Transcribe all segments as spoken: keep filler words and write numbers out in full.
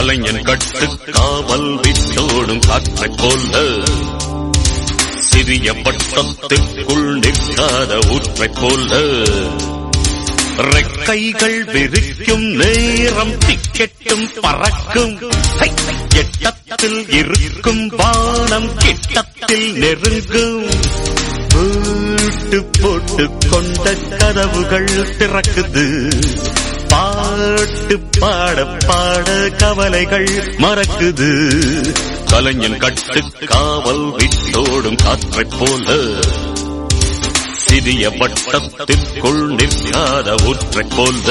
கலைஞன் கட்டு காவல் விட்டோடும் காற்றைப் போல சிறிய பட்டத்திற்குள் நிற்காத ஊற்றைப் போல ரெக்கைகள் விரிக்கும் நேரம் டிக்கெட்டும் பறக்கும் எட்டத்தில் இருக்கும் வானம் கிட்டத்தில் நெருங்கும் வீட்டு போட்டு கொண்ட கதவுகள் திறக்குது பாட்டு பாட பாட கவலைகள் மறக்குது கலைஞன் கட்டு காவல் விட்டோடும் காற்றைப் போல சிறிய வட்டத்திற்குள் நிற்காத ஊற்றைப் போல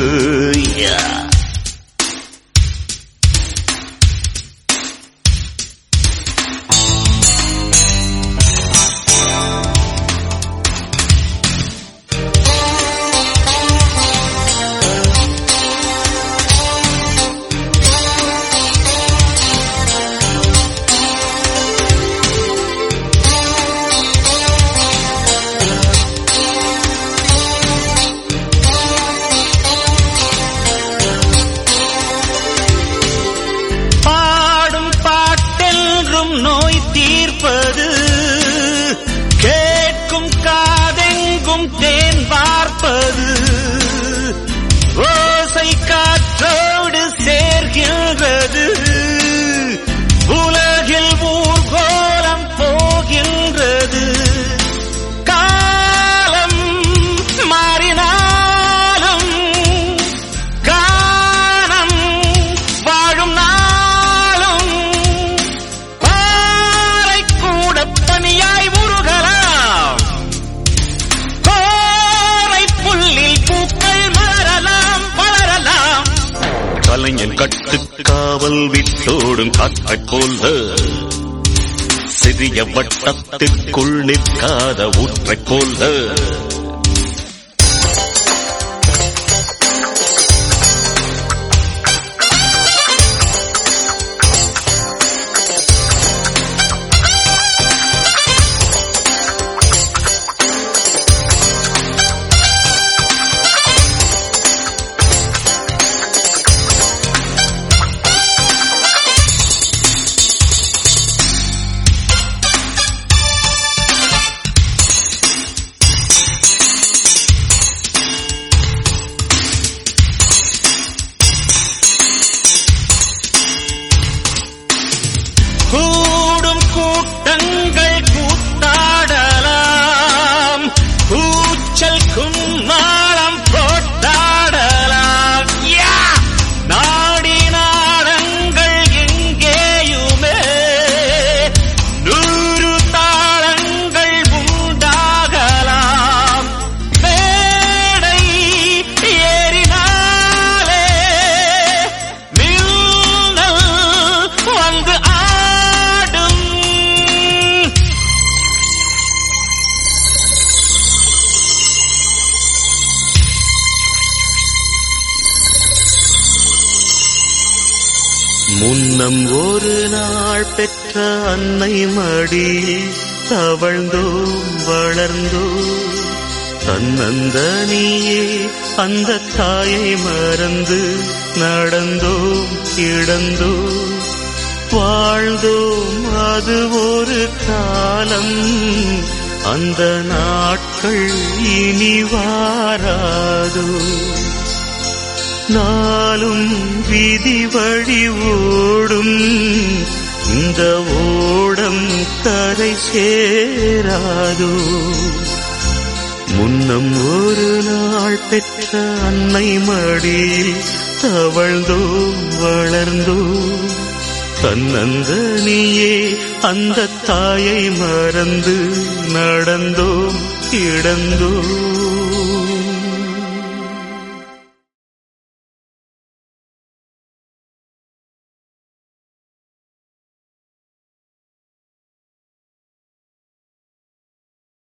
நோய் தீர்ப்பது கேட்கும் காதெங்கும் தேன் பார்ப்பது ஓசை காற்றோடு சேர்கின்றது உலகில் ஊர்கோலம் போகின்றது காலம் மாறினாலும் கானம் வாழும் தனியாய் உருகலாம் கோரை புல்லில் பூக்கள் மலரலாம் வளரலாம் கலைஞன் கட்டு காவல் விட்டோடும் காற்றைப் போல சிறிய வட்டத்திற்குள் நிற்காத ஊற்றைப் போல கூடும் கூட்டங்கள் கூத்தாடலாம் கூச்சல் கும்மாளம் போட்டாடலாம் நாடி நாடங்கள் எங்கேயுமே நூறு தாளங்கள் உண்டாகலாம் மேடை ஏறினாலே மின்னல் வந்து முன்னம் ஒரு நாள் பெற்ற அன்னை மடியில் தவழ்ந்தோம் வளர்ந்தோம் தன்னந்தனியே அந்த தாயை மறந்து நடந்தோம் கிடந்தோம் வாழ்ந்தோம் அது ஒரு காலம் அந்த நாட்கள் இனி வாராதோ நாளும் விதி வழி ஓடும் இந்த ஓடம் கரை சேராதோ முன்னம் ஒரு நாள் பெற்ற அன்னை மடியில் தவழ்ந்தோம் வளர்ந்தோம் தன்னந்தனியே அந்த தாயை மறந்து நடந்தோம் கிடந்தோம்